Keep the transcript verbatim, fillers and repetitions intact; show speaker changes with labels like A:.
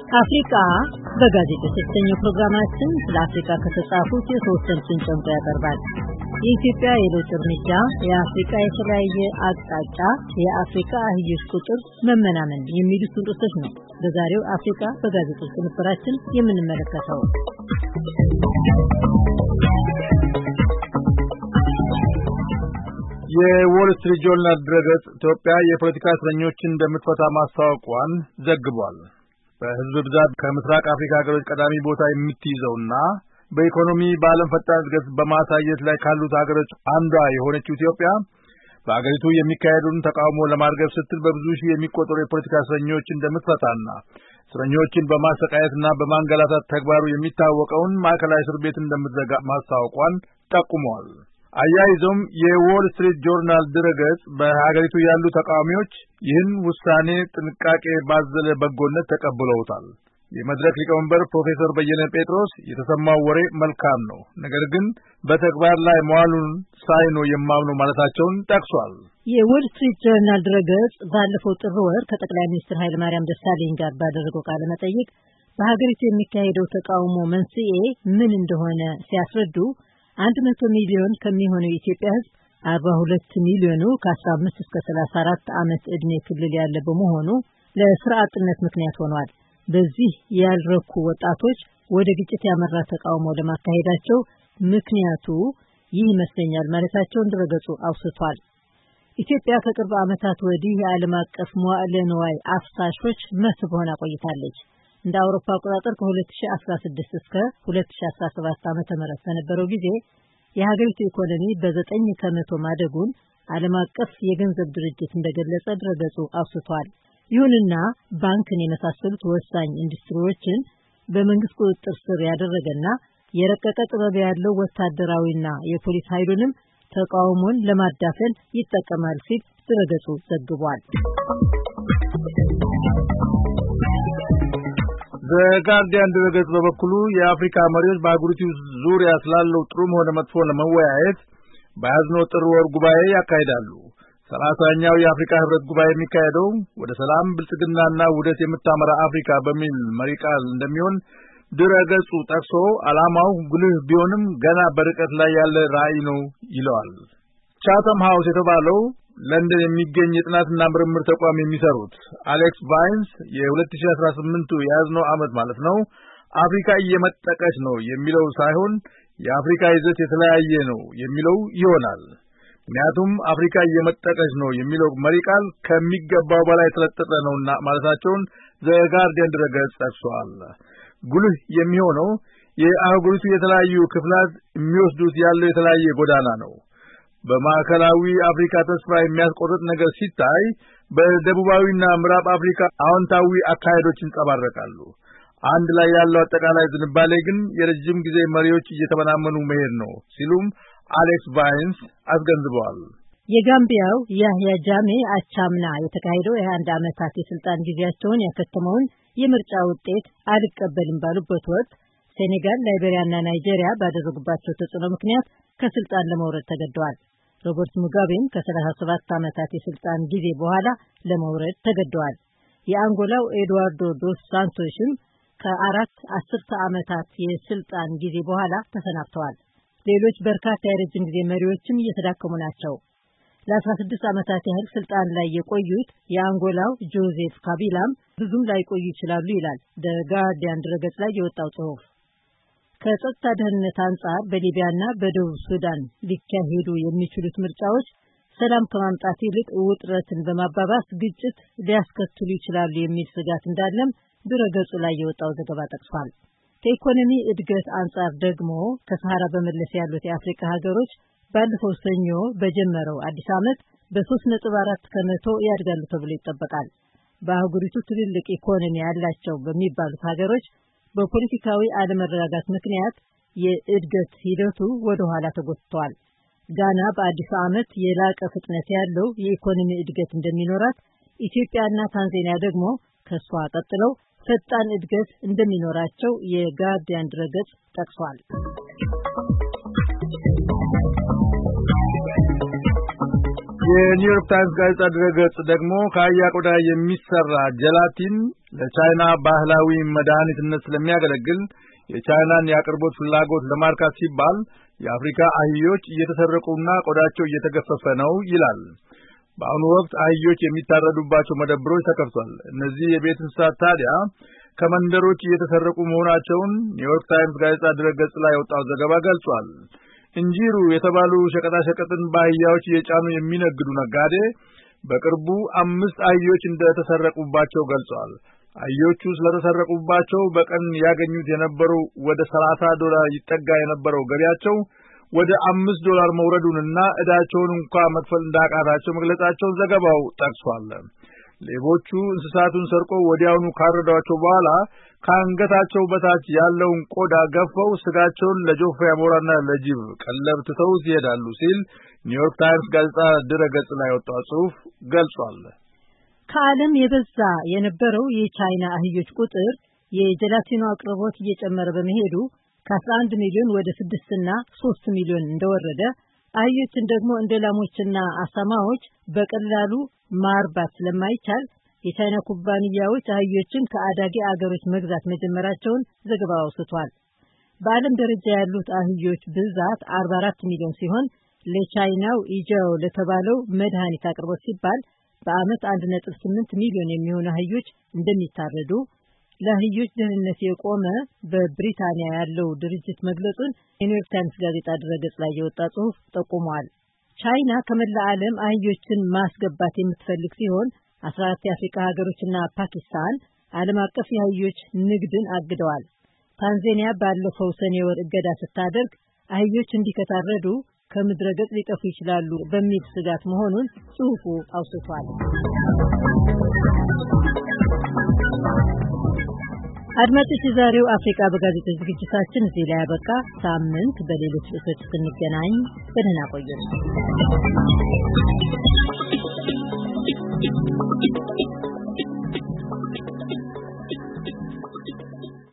A: አፍሪካ በጋዜጦች የተሰኘው ፕሮግራማችን ስለ አፍሪካ ከተጻፉት የተወሰኑትን ጨምቆ ያቀርባል። የኢትዮጵያ የለውጥ እርምጃ፣ የአፍሪካ የተለያየ አቅጣጫ፣ የአፍሪካ አህዮች ቁጥር መመናመን የሚሉት ርዕሶች ነው በዛሬው አፍሪካ በጋዜጦች ቅንብራችን የምንመለከተው።
B: የዎል ስትሪት ጆርናል ድረገጽ ኢትዮጵያ የፖለቲካ እስረኞችን እንደምትፈታ ማስታወቋን ዘግቧል። በህዝብ ብዛት ከምስራቅ አፍሪካ ሀገሮች ቀዳሚ ቦታ የምትይዘውና በኢኮኖሚ በዓለም ፈጣን እድገት በማሳየት ላይ ካሉት ሀገሮች አንዷ የሆነችው ኢትዮጵያ በአገሪቱ የሚካሄዱን ተቃውሞ ለማርገብ ስትል በብዙ ሺህ የሚቆጠሩ የፖለቲካ እስረኞች እንደምትፈታና እስረኞችን በማሰቃየትና በማንገላታት ተግባሩ የሚታወቀውን ማዕከላዊ እስር ቤት እንደምትዘጋ ማስታወቋን ጠቁሟል። አያይዞም የዎል ስትሪት ጆርናል ድረገጽ በሀገሪቱ ያሉ ተቃዋሚዎች ይህን ውሳኔ ጥንቃቄ ባዘለ በጎነት ተቀብለውታል። የመድረክ ሊቀመንበር ፕሮፌሰር በየነ ጴጥሮስ የተሰማው ወሬ መልካም ነው፣ ነገር ግን በተግባር ላይ መዋሉን ሳይ ነው የማምነው ማለታቸውን ጠቅሷል።
A: የዎል ስትሪት ጆርናል ድረገጽ ባለፈው ጥር ወር ከጠቅላይ ሚኒስትር ኃይለማርያም ደሳለኝ ጋር ባደረገው ቃለ መጠይቅ በሀገሪቱ የሚካሄደው ተቃውሞ መንስኤ ምን እንደሆነ ሲያስረዱ አንድ መቶ ሚሊዮን ከሚሆነው የኢትዮጵያ ሕዝብ አርባ ሁለት ሚሊዮኑ ከአስራ አምስት እስከ ሰላሳ አራት ዓመት ዕድሜ ክልል ያለ በመሆኑ ለስራ አጥነት ምክንያት ሆኗል። በዚህ ያልረኩ ወጣቶች ወደ ግጭት ያመራ ተቃውሞ ለማካሄዳቸው ምክንያቱ ይህ ይመስለኛል ማለታቸውን ድረገጹ አውስቷል። ኢትዮጵያ ከቅርብ ዓመታት ወዲህ የዓለም አቀፍ መዋዕለ ንዋይ አፍሳሾች መስህብ ሆና ቆይታለች። እንደ አውሮፓ አቆጣጠር ከ2016 እስከ ሁለት ሺህ አስራ ሰባት ዓመተ ምህረት በነበረው ጊዜ የሀገሪቱ ኢኮኖሚ በዘጠኝ ከመቶ ማደጉን ዓለም አቀፍ የገንዘብ ድርጅት እንደገለጸ ድረገጹ አውስቷል። ይሁንና ባንክን የመሳሰሉት ወሳኝ ኢንዱስትሪዎችን በመንግስት ቁጥጥር ስር ያደረገና የረቀቀ ጥበብ ያለው ወታደራዊና የፖሊስ ኃይሉንም ተቃውሞን ለማዳፈን ይጠቀማል ሲል ድረገጹ ዘግቧል።
B: ዘጋርዲያን ድረገጽ በበኩሉ የአፍሪካ መሪዎች በአህጉሪቱ ዙሪያ ስላለው ጥሩም ሆነ መጥፎ ለመወያየት በያዝነው ጥር ወር ጉባኤ ያካሂዳሉ። ሰላሳኛው የአፍሪካ ህብረት ጉባኤ የሚካሄደው ወደ ሰላም ብልጽግናና ውህደት የምታመራ አፍሪካ በሚል መሪ ቃል እንደሚሆን ድረገጹ ጠቅሶ ዓላማው ጉልህ ቢሆንም ገና በርቀት ላይ ያለ ራዕይ ነው ይለዋል። ቻተም ሃውስ የተባለው ለንደን የሚገኝ የጥናትና ምርምር ተቋም የሚሰሩት አሌክስ ቫይንስ የሁለት ሺህ አስራ ስምንት የያዝነው ዓመት ማለት ነው አፍሪካ እየመጠቀች ነው የሚለው ሳይሆን የአፍሪካ ይዘት የተለያየ ነው የሚለው ይሆናል። ምክንያቱም አፍሪካ እየመጠቀች ነው የሚለው መሪ ቃል ከሚገባው በላይ የተለጠጠ ነውና ማለታቸውን ዘጋርዲያን ድረገጽ ጠቅሷል። ጉልህ የሚሆነው የአህጉሪቱ የተለያዩ ክፍላት የሚወስዱት ያለው የተለያየ ጎዳና ነው። በማዕከላዊ አፍሪካ ተስፋ የሚያስቆርጥ ነገር ሲታይ በደቡባዊና ምዕራብ አፍሪካ አዎንታዊ አካሄዶች ይንጸባረቃሉ። አንድ ላይ ያለው አጠቃላይ ዝንባሌ ግን የረጅም ጊዜ መሪዎች እየተመናመኑ መሄድ ነው ሲሉም አሌክስ ቫይንስ አስገንዝበዋል።
A: የጋምቢያው ያህያ ጃሜ አቻምና የተካሄደው የሃያ አንድ ዓመታት የስልጣን ጊዜያቸውን ያከተመውን የምርጫ ውጤት አልቀበልም ባሉበት ወቅት ሴኔጋል፣ ላይቤሪያና ናይጄሪያ ባደረጉባቸው ተጽዕኖ ምክንያት ከስልጣን ለመውረድ ተገደዋል። ሮበርት ሙጋቤም ከሰላሳ ሰባት ዓመታት የስልጣን ጊዜ በኋላ ለመውረድ ተገደዋል። የአንጎላው ኤድዋርዶ ዶስ ሳንቶስም ከአራት አስርተ ዓመታት የስልጣን ጊዜ በኋላ ተሰናብተዋል። ሌሎች በርካታ የረጅም ጊዜ መሪዎችም እየተዳከሙ ናቸው። ለአስራ ስድስት ዓመታት ያህል ስልጣን ላይ የቆዩት የአንጎላው ጆዜፍ ካቢላም ብዙም ላይቆዩ ይችላሉ ይላል ደ ጋርዲያን ድረገጽ ላይ የወጣው ጽሑፍ። ከጸጥታ ደህንነት አንጻር በሊቢያና በደቡብ ሱዳን ሊካሄዱ የሚችሉት ምርጫዎች ሰላም ከማምጣት ይልቅ ውጥረትን በማባባስ ግጭት ሊያስከትሉ ይችላሉ የሚል ስጋት እንዳለም ድረገጹ ላይ የወጣው ዘገባ ጠቅሷል። ከኢኮኖሚ እድገት አንጻር ደግሞ ከሰሃራ በመለስ ያሉት የአፍሪካ ሀገሮች ባለፈው ሰኞ በጀመረው አዲስ ዓመት በሶስት ነጥብ አራት ከመቶ ያድጋሉ ተብሎ ይጠበቃል። በአህጉሪቱ ትልልቅ ኢኮኖሚ ያላቸው በሚባሉት ሀገሮች በፖለቲካዊ አለመረጋጋት ምክንያት የእድገት ሂደቱ ወደ ኋላ ተጎትቷል። ጋና በአዲሱ ዓመት የላቀ ፍጥነት ያለው የኢኮኖሚ እድገት እንደሚኖራት፣ ኢትዮጵያና ታንዛኒያ ደግሞ ከሷ ቀጥለው ፈጣን እድገት እንደሚኖራቸው የጋርዲያን ድረገጽ ጠቅሷል።
B: የኒውዮርክ ታይምስ ጋዜጣ ድረገጽ ደግሞ ከአህያ ቆዳ የሚሰራ ጀላቲን ለቻይና ባህላዊ መድኃኒትነት ስለሚያገለግል የቻይናን ያቅርቦት ፍላጎት ለማርካት ሲባል የአፍሪካ አህዮች እየተሰረቁና ቆዳቸው እየተገፈፈ ነው ይላል። በአሁኑ ወቅት አህዮች የሚታረዱባቸው መደብሮች ተከፍቷል። እነዚህ የቤት እንስሳት ታዲያ ከመንደሮች እየተሰረቁ መሆናቸውን ኒውዮርክ ታይምስ ጋዜጣ ድረገጽ ላይ ያወጣው ዘገባ ገልጿል። እንጂሩ የተባሉ ሸቀጣሸቀጥን በአህያዎች እየጫኑ የሚነግዱ ነጋዴ በቅርቡ አምስት አህዮች እንደተሰረቁባቸው ገልጿል። አህዮቹ ስለተሰረቁባቸው በቀን ያገኙት የነበረው ወደ ሰላሳ ዶላር ይጠጋ የነበረው ገቢያቸው ወደ አምስት ዶላር መውረዱንና እዳቸውን እንኳን መክፈል እንዳቃታቸው መግለጻቸውን ዘገባው ጠቅሷል። ሌቦቹ እንስሳቱን ሰርቆ ወዲያውኑ ካረዷቸው በኋላ ከአንገታቸው በታች ያለውን ቆዳ ገፈው ስጋቸውን ለጆፌ አሞራና ለጅብ ቀለብ ትተው ይሄዳሉ ሲል ኒውዮርክ ታይምስ ጋዜጣ ድረገጽ ላይ ወጣው ጽሑፍ ገልጿል።
A: ከዓለም የበዛ የነበረው የቻይና አህዮች ቁጥር የጀላቲኖ አቅርቦት እየጨመረ በመሄዱ ከአስራ አንድ ሚሊዮን ወደ ስድስት እና ሶስት ሚሊዮን እንደወረደ፣ አህዮችን ደግሞ እንደ ላሞችና አሳማዎች በቀላሉ ማርባት ስለማይቻል የቻይና ኩባንያዎች አህዮችን ከአዳጊ አገሮች መግዛት መጀመራቸውን ዘገባው አውስቷል። በዓለም ደረጃ ያሉት አህዮች ብዛት አርባ አራት ሚሊዮን ሲሆን ለቻይናው ኢጃኦ ለተባለው መድኃኒት አቅርቦት ሲባል በአመት አንድ ነጥብ ስምንት ሚሊዮን የሚሆኑ አህዮች እንደሚታረዱ ለአህዮች ደህንነት የቆመ በብሪታንያ ያለው ድርጅት መግለጹን የኒውዮርክ ታይምስ ጋዜጣ ድረገጽ ላይ የወጣ ጽሑፍ ጠቁሟል። ቻይና ከመላ ዓለም አህዮችን ማስገባት የምትፈልግ ሲሆን አስራ አራት የአፍሪካ ሀገሮችና ፓኪስታን ዓለም አቀፍ የአህዮች ንግድን አግደዋል። ታንዛኒያ ባለፈው ሰኔ ወር እገዳ ስታደርግ አህዮች እንዲከታረዱ ከምድረ ገጽ ሊጠፉ ይችላሉ በሚል ስጋት መሆኑን ጽሑፉ አውስቷል። አድማጮች፣ የዛሬው አፍሪካ በጋዜጦች ዝግጅታችን እዚህ ላይ ያበቃ። ሳምንት በሌሎች ርዕሶች እስክንገናኝ በደህና ቆዩን።